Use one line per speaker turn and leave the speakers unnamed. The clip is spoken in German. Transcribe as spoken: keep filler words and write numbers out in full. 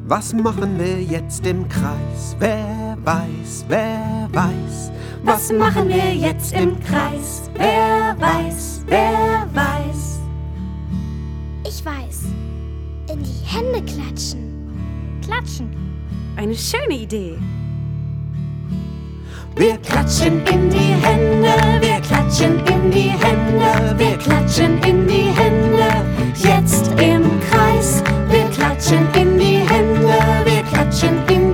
Was machen wir jetzt im Kreis? Wer weiß, wer weiß?
Was machen wir jetzt im Kreis? Wer weiß, wer weiß?
Ich weiß. In die Hände klatschen.
Klatschen. Eine schöne Idee.
Wir klatschen in die Hände, wir klatschen in die Hände, wir klatschen in die Hände, jetzt im Kreis. Wir klatschen in die Hände, wir klatschen in